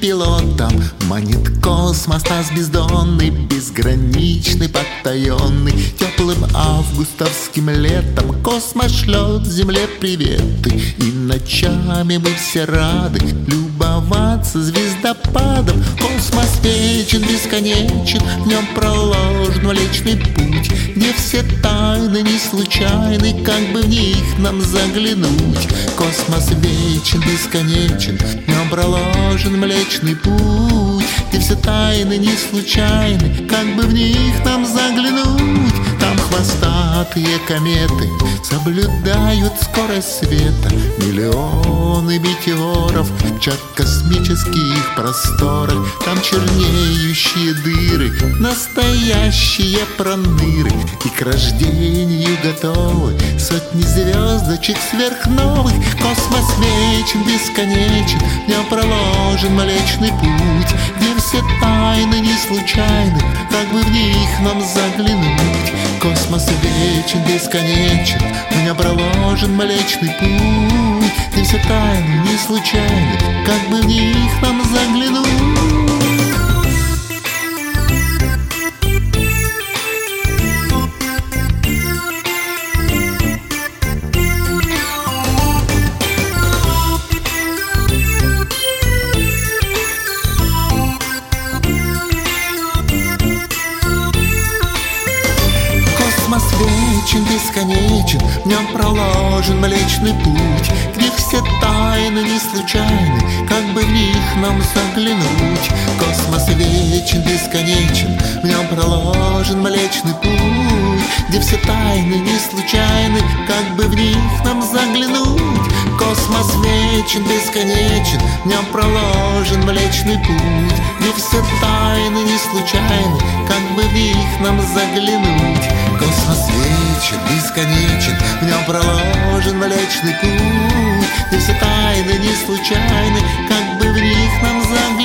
пилотом манит космос нас бездонный, безграничный, потаенный. Теплым августовским летом космос шлет Земле приветы, и ночами мы все рады любоваться звездопадом. Космос вечен, бесконечен, в нем проложен Млечный Путь, где все тайны не случайны, как бы в них нам заглянуть. Космос вечен, бесконечен, в нем проложен Млечный Путь, где все тайны не случайны, как бы в них нам заглянуть. Там хвостатые кометы соблюдают скорость света, миллионы метеоров мчат в космических просторах. Там чернеющие дыры, настоящие проныры, и к рождению готовы сотни звездочек сверхновых. Космос вечен, бесконечен, в нем проложен Млечный Путь, где все тайны не случайны, как бы в них нам заглянуть. Космос вечен, бесконечен, в нем проложен Млечный Путь, где все тайны не случайны, как бы в них нам заглянуть. Космос вечен, бесконечен, в нем проложен Млечный Путь, где все тайны не случайны, как бы в них нам заглянуть. Космос вечен, бесконечен, в нем проложен Млечный Путь, где все тайны не случайны, как бы в них нам заглянуть. Космос вечен, бесконечен, в нем проложен Млечный Путь, где все тайны не случайны, как бы в них нам заглянуть. Космос вечен, бесконечен, в нем проложен Млечный Путь, где все тайны не случайны, как бы в них нам заглянуть.